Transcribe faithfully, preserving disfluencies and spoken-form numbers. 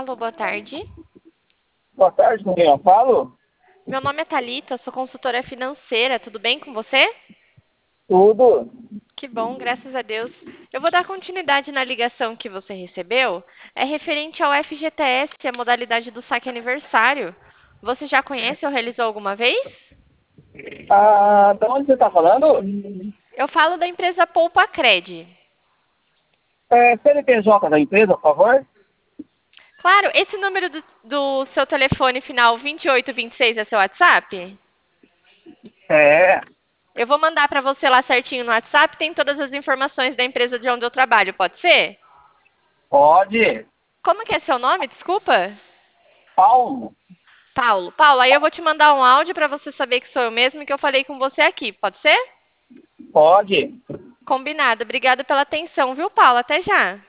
Paulo, boa tarde. Boa tarde, com quem eu falo? Meu nome é Thalita, sou consultora financeira, tudo bem com você? Tudo. Que bom, graças a Deus. Eu vou dar continuidade na ligação que você recebeu. É referente ao F G T S, a modalidade do saque aniversário. Você já conhece ou realizou alguma vez? Ah, de onde você está falando? Eu falo da empresa Poupa Cred. É, C N P J da empresa, por favor? Claro, esse número do, do seu telefone final vinte e oito vinte e seis é seu WhatsApp? É, Eu vou mandar para você lá certinho no WhatsApp, tem todas as informações da empresa de onde eu trabalho, pode ser? pode. Como que é seu nome, desculpa? Paulo, Paulo. Paulo, aí eu vou te mandar um áudio para você saber que sou eu mesmo e que eu falei com você aqui, pode ser? pode. Combinado. Obrigada pela atenção, viu, Paulo? Até já.